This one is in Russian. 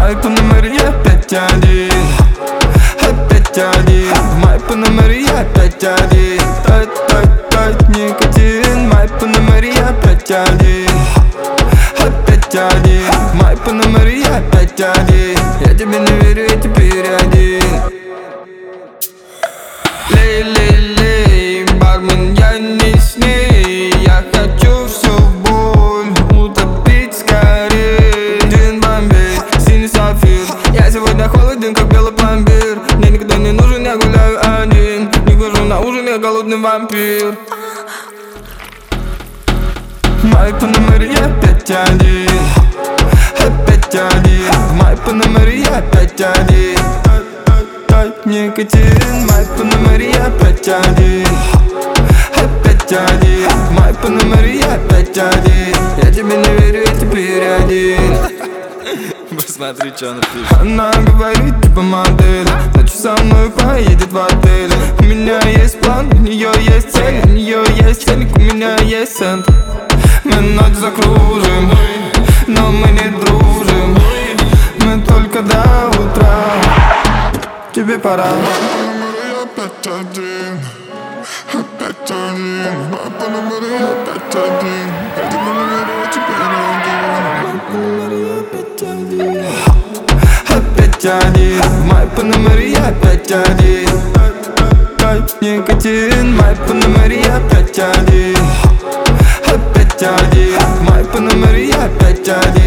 Май Панамере я 5-1, опять один. Май Панамере я 5-1, тать, никотин. Май Панамере я 5-1, опять один. Май Панамере я 5-1. Я тебе не верю, я теперь один. Лей, бармен, я не с ней. Я хочу всю боль утопить скорее. Джин, бомбей, синий сапфир. Я сегодня холоден, как белый пломбир. Мне никто не нужен, я гуляю один. Не хожу на ужин, я голодный вампир. Май Панамере я 5-1, опять один. Май Панамере я 5-1, тать, никотин. Май Панамере я 5-1, опять один. Май Панамере я 5-1. Я тебе не верю, я теперь один. Посмотри, что она пишет. Она говорит, типа модель, ночью со мной поедет в отель. У меня есть план, у нее есть цель, у нее есть ценник, у меня есть цент. Мы ночь закружим, но мы не дружим. Мы только до утра. Тебе пора. Я 5-1, опять один. Май Панамере я 5-1. Я тебе не верю, я теперь один. Опять один. Май Панамере я 5-1, тать, никотин. Май Панамере я 5-1, опять один. Май Панамере я 5-1.